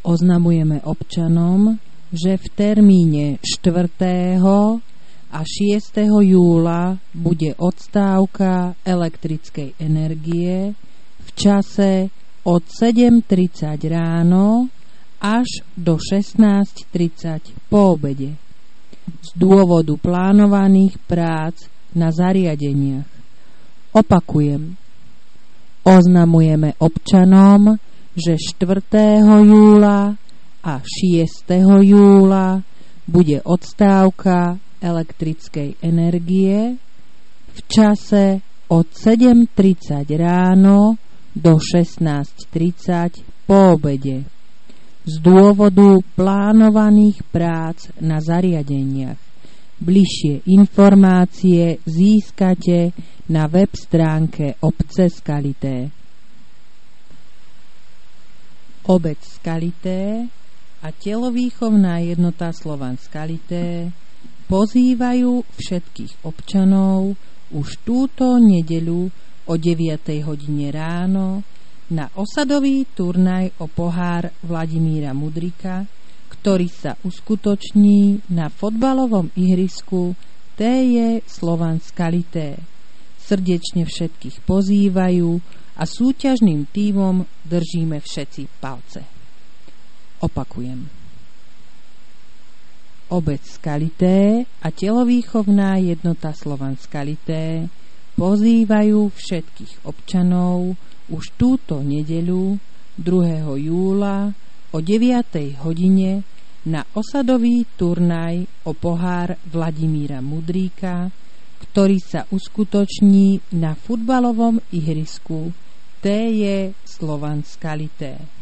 Oznamujeme občanom, že v termíne 4. a 6. júla bude odstávka elektrickej energie v čase od 7:30 ráno až do 16:30 po obede z dôvodu plánovaných prác na zariadeniach. Opakujem, oznamujeme občanom, že 4. júla a 6. júla bude odstávka elektrickej energie v čase od 7:30 ráno do 16:30 po obede z dôvodu plánovaných prác na zariadeniach. Bližšie informácie získate na web stránke obce Skalité. Obec Skalité a telovýchovná jednota Slovan Skalité pozývajú všetkých občanov už túto nedeľu o 9 hodine ráno na osadový turnaj o pohár Vladimíra Mudrika, ktorý sa uskutoční na fotbalovom ihrisku TJ Slovan Skalité. Srdečne všetkých pozývajú a súťažným tímom držíme všetci palce. Opakujem. Obec Skalité a telovýchovná jednota Slovan Skalité pozývajú všetkých občanov už túto nedeľu 2. júla o 9. hodine na osadový turnaj o pohár Vladimíra Mudríka, ktorý sa uskutoční na futbalovom ihrisku TJ Slovan Skalité.